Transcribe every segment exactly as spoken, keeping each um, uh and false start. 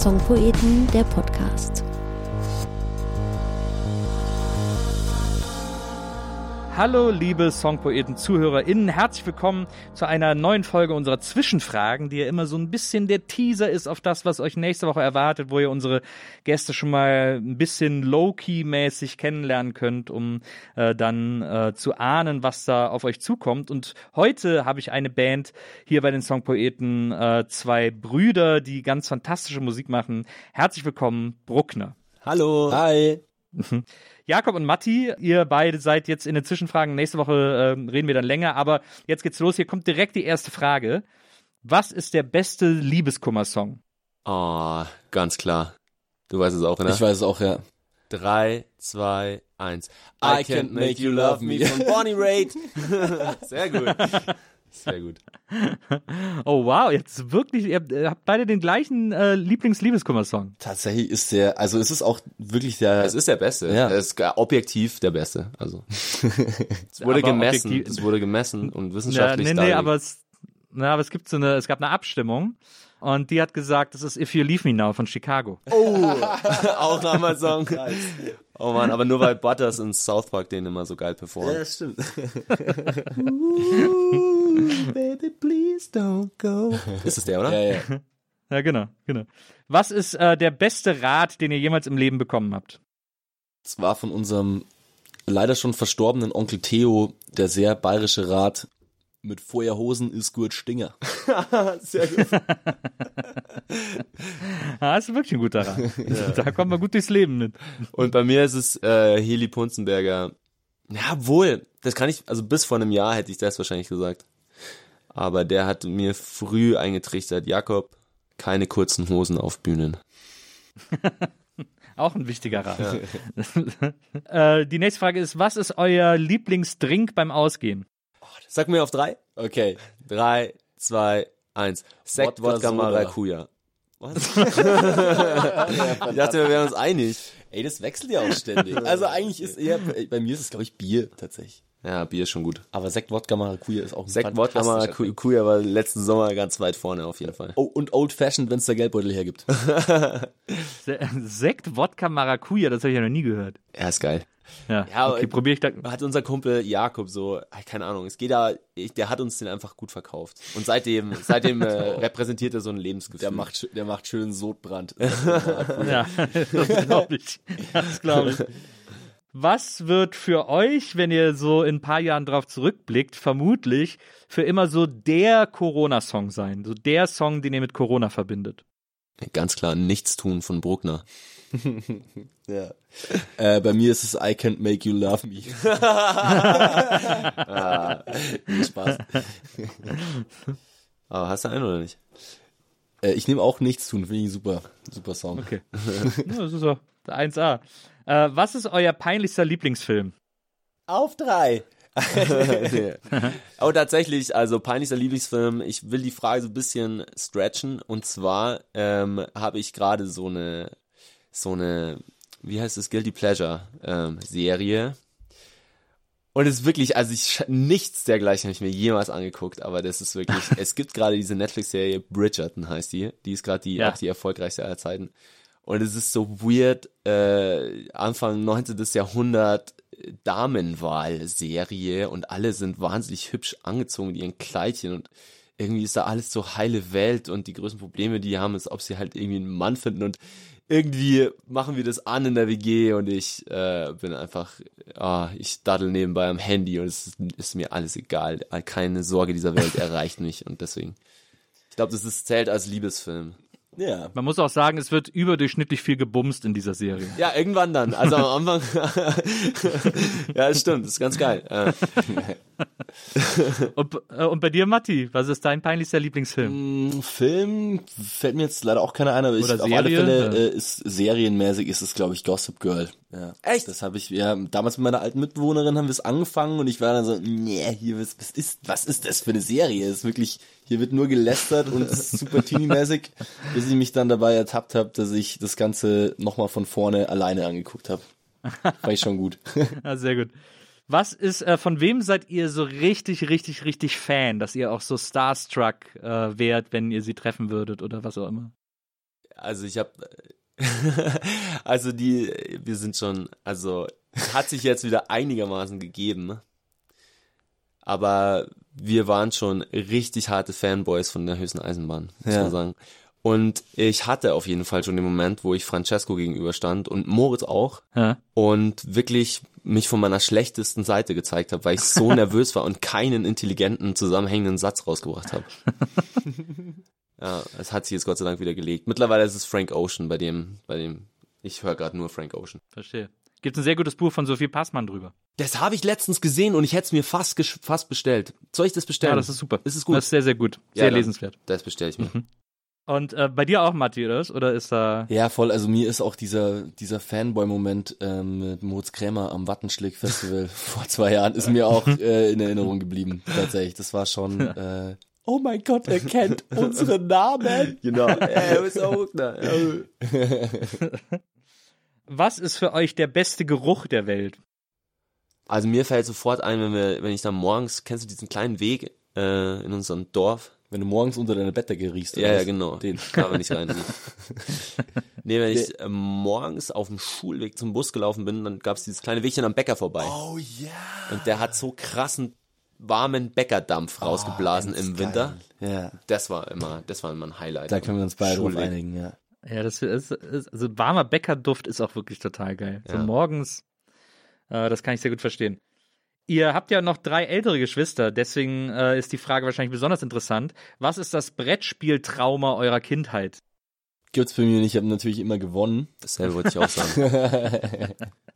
Songpoeten, der Podcast. Hallo liebe Songpoeten-ZuhörerInnen, herzlich willkommen zu einer neuen Folge unserer Zwischenfragen, die ja immer so ein bisschen der Teaser ist auf das, was euch nächste Woche erwartet, wo ihr unsere Gäste schon mal ein bisschen low-key-mäßig kennenlernen könnt, um äh, dann äh, zu ahnen, was da auf euch zukommt. Und heute habe ich eine Band hier bei den Songpoeten, äh, zwei Brüder, die ganz fantastische Musik machen. Herzlich willkommen, Bruckner. Hallo. Hi. Jakob und Matti, ihr beide seid jetzt in den Zwischenfragen. Nächste Woche äh, reden wir dann länger, aber jetzt geht's los. Hier kommt direkt die erste Frage. Was ist der beste Liebeskummer-Song? Oh, ganz klar. Du weißt es auch, ne? Ich weiß es auch, ja. Drei, zwei, eins. I can't make you love me von Bonnie Raitt. Sehr gut. Sehr gut. Oh wow, jetzt wirklich, ihr habt beide den gleichen äh, Lieblings-Liebeskummer-Song. Tatsächlich ist der, also es ist auch wirklich der... Es ist der Beste. Ja. Es ist objektiv der Beste. Also es wurde Aber gemessen. objektiv- Es wurde gemessen und Ja, wissenschaftlich nee, nee, dargelegt. aber es, na, aber es gibt so eine, es gab eine Abstimmung und die hat gesagt, das ist If You Leave Me Now von Chicago. Oh, auch nochmal Song. Oh Mann, aber nur weil Butters in South Park den immer so geil performt. Ja, das stimmt. Baby, please don't go. Ist es der, oder? Ja, ja. Ja, genau, genau. Was ist äh, der beste Rat, den ihr jemals im Leben bekommen habt? Es war von unserem leider schon verstorbenen Onkel Theo der sehr bayerische Rat: Mit Feuerhosen ist gut Stinger. Sehr gut. Ah, das ist wirklich ein guter Rat. Da kommt man gut durchs Leben mit. Und bei mir ist es äh, Heli Punzenberger. Ja, wohl. Das kann ich, also bis vor einem Jahr hätte ich das wahrscheinlich gesagt. Aber der hat mir früh eingetrichtert: Jakob, keine kurzen Hosen auf Bühnen. Auch ein wichtiger Rat. Ja. äh, die nächste Frage ist, was ist euer Lieblingsdrink beim Ausgehen? Sag mir auf drei. Okay. Drei, zwei, eins. Sekt, Wodka, Wodka, Soda. Maracuja. Was? Ich dachte, wir wären uns einig. Ey, das wechselt ja auch ständig. Also eigentlich ist eher, bei mir ist es, glaube ich, Bier tatsächlich. Ja, Bier ist schon gut. Aber Sekt, Wodka, Maracuja ist auch ein Sekt, Wodka, fantastischer Drink. Maracuja war letzten Sommer ganz weit vorne auf jeden Fall. Oh, und Old Fashioned, wenn es der Geldbeutel hergibt. Se- Sekt, Wodka, Maracuja, das habe ich ja noch nie gehört. Ja, ist geil. Ja, Ja, okay, aber- probiere ich da. Hat unser Kumpel Jakob so, keine Ahnung, es geht da, ich, der hat uns den einfach gut verkauft. Und seitdem, seitdem äh, repräsentiert er so ein Lebensgefühl. Der macht, sch- der macht schön Sodbrand. Ja, das glaube ich. Das glaube ich. Was wird für euch, wenn ihr so in ein paar Jahren drauf zurückblickt, vermutlich für immer so der Corona-Song sein? So der Song, den ihr mit Corona verbindet? Ganz klar, Nichtstun von Bruckner. Ja. Äh, bei mir ist es I Can't Make You Love Me. ah, nee, Spaß. Aber hast du einen oder nicht? Äh, ich nehme auch nichts tun, finde ich ein super, super Song. Okay. Ja, das ist doch eins a. Äh, was ist euer peinlichster Lieblingsfilm? Auf drei. Nee. Aber tatsächlich, also peinlichster Lieblingsfilm, ich will die Frage so ein bisschen stretchen. Und zwar ähm, habe ich gerade so eine, so eine, wie heißt es, Guilty Pleasure ähm, Serie. Und es ist wirklich, also ich, nichts dergleichen habe ich mir jemals angeguckt, aber das ist wirklich, es gibt gerade diese Netflix-Serie, Bridgerton heißt die, die ist gerade die, Ja. auch die erfolgreichste aller Zeiten. Und es ist so weird, äh, Anfang neunzehnten. Jahrhundert, äh, Damenwahl-Serie und alle sind wahnsinnig hübsch angezogen mit ihren Kleidchen und irgendwie ist da alles so heile Welt und die größten Probleme, die haben, ist, ob sie halt irgendwie einen Mann finden und irgendwie machen wir das an in der W G und ich äh, bin einfach, ah, ich daddel nebenbei am Handy und es ist, ist mir alles egal. Keine Sorge dieser Welt erreicht mich und deswegen, ich glaube, das ist, zählt als Liebesfilm. Ja. Man muss auch sagen, es wird überdurchschnittlich viel gebumst in dieser Serie. Ja, irgendwann dann. Also am Anfang. Ja, das stimmt. Das ist ganz geil. Äh, Und, äh, und bei dir, Matti, was ist dein peinlichster Lieblingsfilm? Mm, Film fällt mir jetzt leider auch keiner ein, aber ich, Oder auf alle Serie? Fälle Ja. äh, ist serienmäßig ist es, glaube ich, Gossip Girl. Ja. Echt? Das habe ich, ja, damals mit meiner alten Mitbewohnerin haben wir es angefangen und ich war dann so, nee, hier, was, was ist, was ist das für eine Serie? Das ist wirklich, hier wird nur gelästert und es ist super teenie-mäßig, bis ich mich dann dabei ertappt habe, dass ich das Ganze nochmal von vorne alleine angeguckt habe. War ich schon gut. Ja, sehr gut. Was ist, äh, von wem seid ihr so richtig, richtig, richtig Fan, dass ihr auch so starstruck äh, wärt, wenn ihr sie treffen würdet oder was auch immer? Also ich habe, also die, wir sind schon, also hat sich jetzt wieder einigermaßen gegeben, aber wir waren schon richtig harte Fanboys von der höchsten Eisenbahn, muss Ja. man sagen. Und ich hatte auf jeden Fall schon den Moment, wo ich Francesco gegenüberstand und Moritz auch Ja. und wirklich mich von meiner schlechtesten Seite gezeigt habe, weil ich so nervös war und keinen intelligenten, zusammenhängenden Satz rausgebracht habe. Ja, es hat sich jetzt Gott sei Dank wieder gelegt. Mittlerweile ist es Frank Ocean, bei dem, bei dem, ich höre gerade nur Frank Ocean. Verstehe. Gibt ein sehr gutes Buch von Sophie Passmann drüber. Das habe ich letztens gesehen und ich hätte es mir fast, gesch- fast bestellt. Soll ich das bestellen? Ja, das ist super. Ist es gut? Das ist sehr, sehr gut. Ja, Sehr dann- lesenswert. Das bestelle ich mir. Und äh, bei dir auch, Matti, oder? Oder ist da... Ja, voll. Also mir ist auch dieser dieser Fanboy-Moment ähm, mit Moritz Krämer am Wattenschlick-Festival vor zwei Jahren ist mir auch äh, in Erinnerung geblieben. Tatsächlich. Das war schon... Äh, oh mein Gott, er kennt unsere Namen. Genau. Ey, ist auch da. Was ist für euch der beste Geruch der Welt? Also mir fällt sofort ein, wenn wir, wenn ich dann morgens, kennst du diesen kleinen Weg äh, in unserem Dorf? Wenn du morgens unter deiner Bettdecke riechst. Ja, oder ja, was? genau. Den. Da bin ich rein. Nee, wenn ich äh, morgens auf dem Schulweg zum Bus gelaufen bin, dann gab es dieses kleine Wegchen am Bäcker vorbei. Oh ja. Und der hat so krassen, warmen Bäckerdampf rausgeblasen im Winter. Ja. Das war immer, das war immer ein Highlight. Da können wir uns beide drauf Schulweg. einigen, ja. Ja, das ist, ist also warmer Bäckerduft ist auch wirklich total geil. So Ja. morgens, äh, das kann ich sehr gut verstehen. Ihr habt ja noch drei ältere Geschwister, deswegen äh, ist die Frage wahrscheinlich besonders interessant. Was ist das Brettspieltrauma eurer Kindheit? Gibt's bei mir nicht, ich habe natürlich immer gewonnen. Dasselbe wollte ich auch sagen.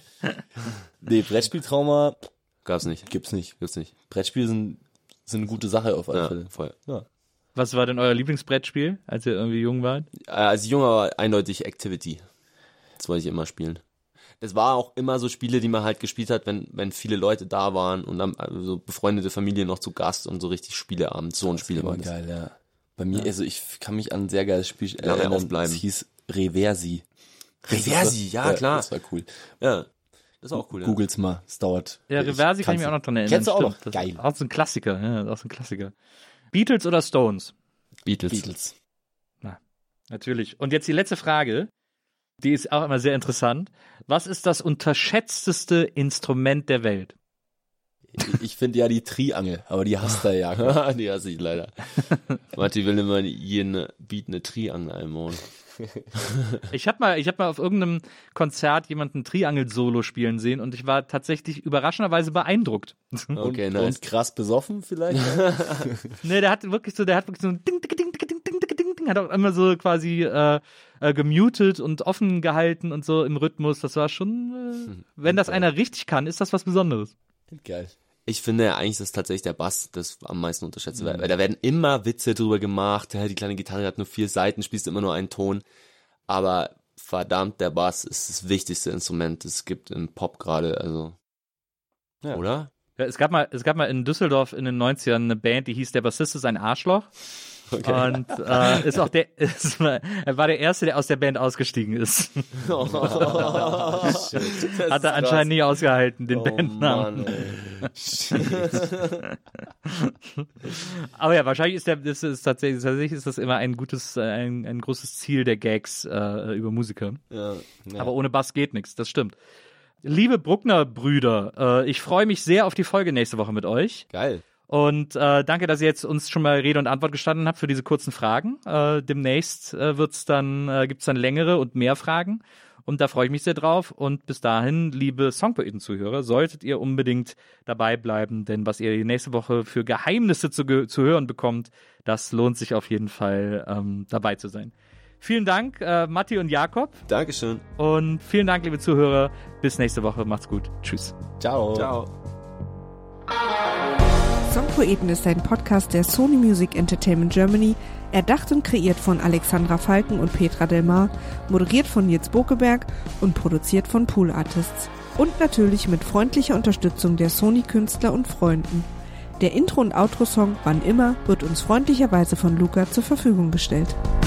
Nee, Brettspieltrauma Gab's nicht. gibt's nicht. Gibt's nicht. Brettspiele sind, sind eine gute Sache auf alle Ja, Fälle. voll. Ja. Was war denn euer Lieblingsbrettspiel, als ihr irgendwie jung wart? Äh, Als Junge war eindeutig Activity. Das wollte ich immer spielen. Das war auch immer so Spiele, die man halt gespielt hat, wenn, wenn viele Leute da waren und dann also so befreundete Familie noch zu Gast und so richtig Spieleabend. So ein Spiel war War das. geil, ja. Bei mir, also ich kann mich an ein sehr geiles Spiel Lange erinnern. aufbleiben. Es hieß Reversi. Reversi, ja, klar. Das war cool. Ja, das ist auch cool. Ja. Googles mal, es dauert. Ja, Ich Reversi kann ich kann's mich auch noch dran erinnern. Kennst du auch stimmt. noch? Das Geil. ist auch so ein Klassiker, ja, das ist auch so ein Klassiker. Beatles oder Stones? Beatles. Beatles. Natürlich. Und jetzt die letzte Frage, die ist auch immer sehr interessant. Was ist das unterschätzteste Instrument der Welt? Ich, ich finde ja die Triangel, aber die hasst er ja. Die hasse ich leider. Matti will immer jeden Beat eine Triangel einbauen. Ich habe mal, ich hab mal auf irgendeinem Konzert jemanden Triangel-Solo spielen sehen und ich war tatsächlich überraschendweise beeindruckt. Okay, und, nice. und krass besoffen vielleicht. Ne, der hat wirklich so, der hat wirklich so ein Ding, Ding, Ding, Ding, Ding, Ding, Ding, Ding, hat auch immer so quasi äh, äh, gemutet und offen gehalten und so im Rhythmus. Das war schon, äh, wenn das einer richtig kann, ist das was Besonderes. Geil. Ich finde ja eigentlich, dass tatsächlich der Bass das am meisten unterschätzt wird, weil da werden immer Witze drüber gemacht, ja, die kleine Gitarre hat nur vier Seiten, spielst immer nur einen Ton, aber verdammt, der Bass ist das wichtigste Instrument, das es gibt im Pop gerade, also, Ja. oder? Ja, es gab mal, es gab mal in Düsseldorf in den neunzigern eine Band, die hieß Der Bassist ist ein Arschloch. Okay. Und äh, ist auch der, ist, er war der Erste, der aus der Band ausgestiegen ist. Hat er anscheinend nie ausgehalten, den Oh Bandnamen. Mann, ey. Aber ja, wahrscheinlich ist der, das ist tatsächlich, tatsächlich ist das immer ein gutes, äh, ein, ein großes Ziel der Gags äh, über Musiker. Ja. Aber ohne Bass geht nichts, das stimmt. Liebe Bruckner-Brüder, äh, ich freue mich sehr auf die Folge nächste Woche mit euch. Geil. Und äh, danke, dass ihr jetzt uns schon mal Rede und Antwort gestanden habt für diese kurzen Fragen. Äh, demnächst äh, wird's dann, äh, gibt's dann längere und mehr Fragen. Und da freue ich mich sehr drauf. Und bis dahin, liebe Songpoeten-Zuhörer, solltet ihr unbedingt dabei bleiben, denn was ihr nächste Woche für Geheimnisse zu, ge- zu hören bekommt, das lohnt sich auf jeden Fall, ähm, dabei zu sein. Vielen Dank, äh, Matti und Jakob. Dankeschön. Und vielen Dank, liebe Zuhörer. Bis nächste Woche. Macht's gut. Tschüss. Ciao. Ciao. Songpoeten ist ein Podcast der Sony Music Entertainment Germany, erdacht und kreiert von Alexandra Falken und Petra Delmar, moderiert von Nils Bokeberg und produziert von Pool Artists. Und natürlich mit freundlicher Unterstützung der Sony-Künstler und Freunden. Der Intro- und Outro-Song Wann immer wird uns freundlicherweise von Luca zur Verfügung gestellt.